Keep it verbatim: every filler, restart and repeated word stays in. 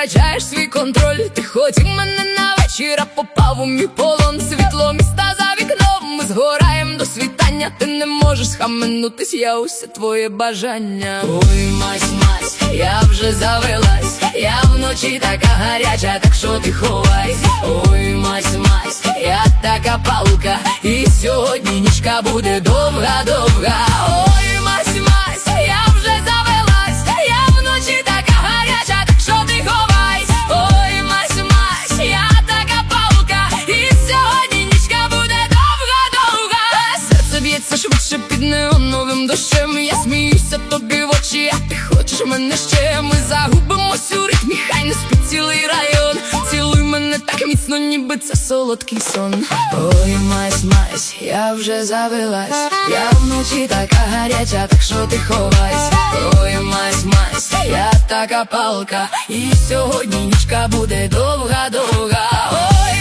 втрачаєш свій контроль. Ти хотів мене на вечір, а попав у мій полон. Світло міста за вікном, ми згораєм до світання. Ти не можеш схаменутись, я усе твоє бажання. Ой, мась, мась, я вже завелась, я вночі така гаряча, так що ти ховай. Ой, мась, мась, я така палка, і сьогодні нічка буде довга-довга. Ой, мась, мась, я вже завелась, я вночі така гаряча, так що ти ховай. Ой, мась, мась, я така палка, і сьогодні нічка буде довга-довга. Серце б'ється швидше під неоновим дощем, я сміюся тобі в очі, а ти хочеш мене ще. Ми загубимось у ритмі, хай не спить цілий район. Цілуй мене так міцно, ніби це солодкий сон. Ой, мась, мась, я вже завелась, я вночі така гаряча, так що ти ховайся. Ой, мась, мась, я така палка, і сьогодні нічка буде довга-довга. Ой,